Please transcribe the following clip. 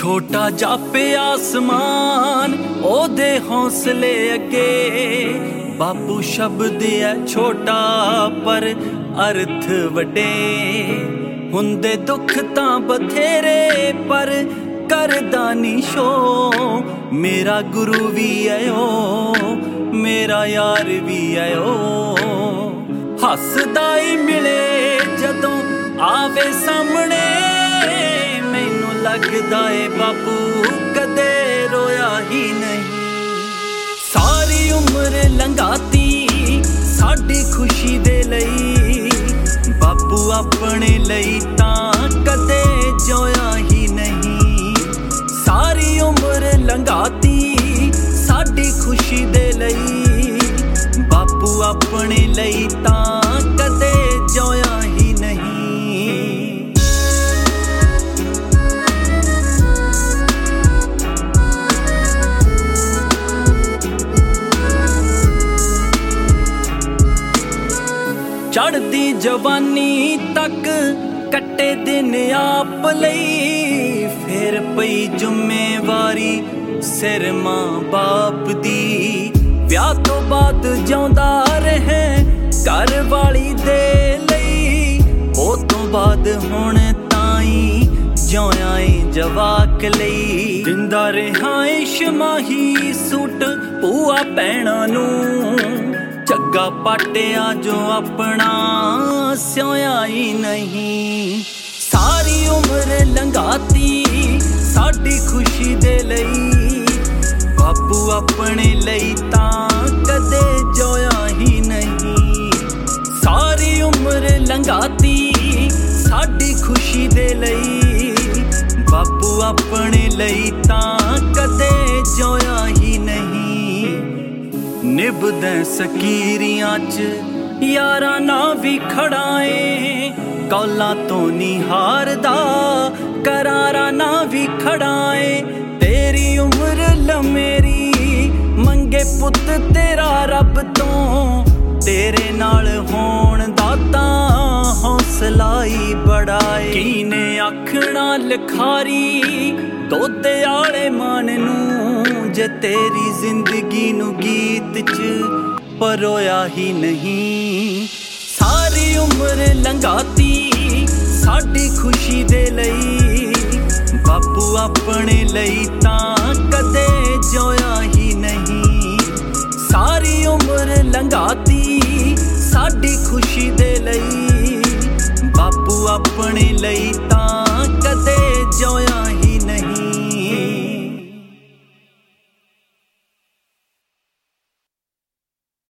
छोटा जापे आसमान ओदे हौसले अगे, बापू शब्द है छोटा पर अर्थ वड्डे। हुंदे दुख तां बथेरे पर करदा नी शो, मेरा गुरु भी आयो मेरा यार भी आयो। हसदा ही मिले जदों आवे सामने, मैनू लगदा है बापू कदे रोया ही नहीं। सारी उम्र लंघाती साडी खुशी दे लई, बापू अपने लई तां कदे जोया ही नहीं। सारी उम्र लंघाती साडी खुशी दे लई, बापू अपने लई तां कदे जोया ही नहीं। चढ़दी जवानी तक कट्टे दिन आप लई, फिर पई जुम्मेवारी सिर मां बाप दी। ब्याह तो बाद जिउंदा रहे घर वाली दे लई, ओ तो बाद हुण ताई जिउया ऐ जवाक लई। दिंदा रहा शमाही सूट भूआ भैणां नूं, झग्गा पाटिया जो अपना सिया ही नहीं। सारी उम्र लंघाती साडी खुशी दे लई, बापू अपने लई तां कदे जोया ही नहीं। सारी उम्र लंघाती साडी खुशी दे लई, बापू अपने लई तां कदे जोया ही नहीं। निभदे सकीरियां च यारा ना भी खड़ाए, कौला तो नहीं हारदा करारा ना भी खड़ाए। तेरी उम्र लमेरी मंगे पुत तेरा रब तो, तेरे नाल होण दा तां हौसला ही बढ़ाए। कीने आखना लिखारी दोदे आले मन नूं, जे तेरी जिंदगी नू गीत च परोया ही नहीं। सारी उम्र लंघाती साडी खुशी दे लई, बापू अपने लई तां कदे जोया ही नहीं। सारी उम्र लंघाती साडी खुशी दे लई, बापू अपने लई तां